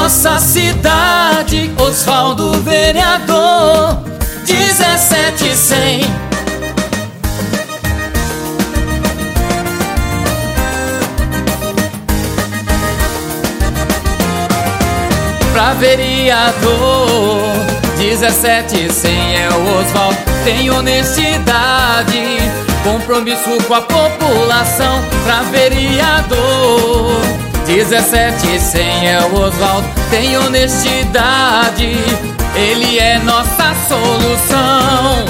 nossa cidade, Osvaldo vereador, 17100. Pra vereador, 17100 é o Osvaldo. Tem honestidade, compromisso com a população. Pra vereador, 17100 é o Osvaldo. Tem honestidade, ele é nossa solução.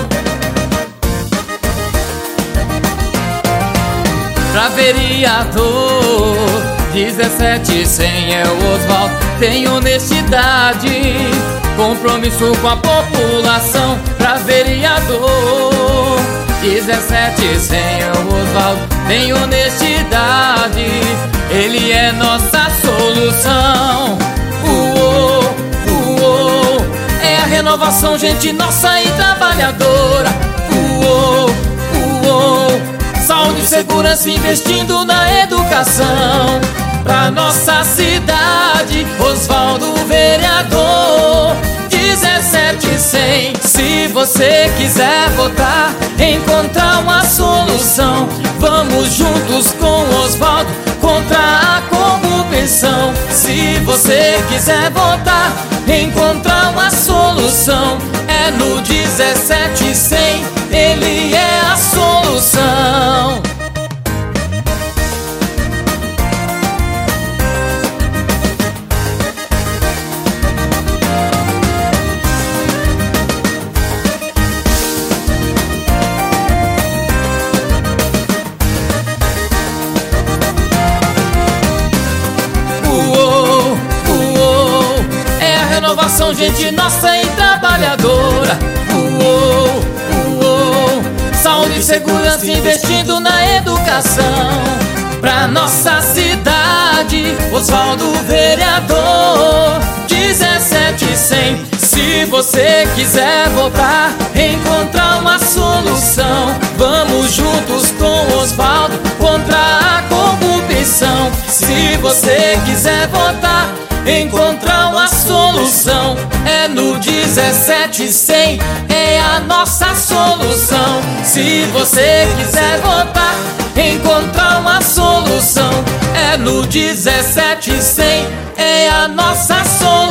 Pra vereador, 17100 é o Osvaldo. Tem honestidade, compromisso com a população. Pra vereador, 17100 é o Osvaldo. Tem honestidade, ele é nossa solução. É a renovação, gente nossa e trabalhadora. Saúde e segurança investindo na educação. Pra nossa cidade, Osvaldo vereador, 17100. Se você quiser votar, encontrar uma solução, vamos juntos com Osvaldo contra a corrupção. Se você quiser votar, encontrar uma solução, é no 17100, ele é a solução. É a renovação, gente nossa e trabalhadora. Saúde e segurança investindo na educação. Pra nossa cidade, Osvaldo vereador, 17100. Se você quiser votar, encontrar uma solução, vamos juntos com Osvaldo contra a corrupção. Se você quiser votar, encontrar uma solução, é no 17100, é a nossa solução. Se você quiser votar, encontrar uma solução, é no 17100, é a nossa solução.